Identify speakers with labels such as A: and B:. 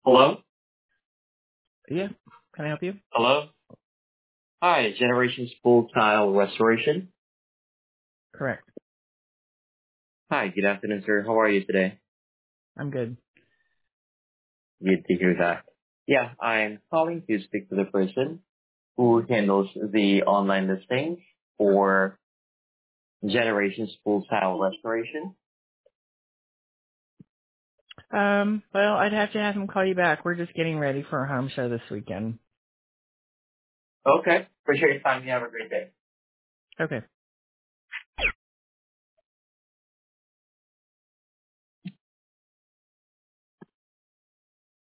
A: Hello?
B: Yeah. Can I help you?
A: Hello? Hi, Generations Full Tile Restoration.
B: Correct.
A: Hi, good afternoon, sir. How are you today?
B: I'm good.
A: Good to hear that. Yeah, I'm calling to speak to the person who handles the online listings for Generations Full Tile Restoration.
B: Well, I'd have to have him call you back. We're just getting ready for a home show this weekend.
A: Okay, appreciate your time. You have a great day.
B: Okay.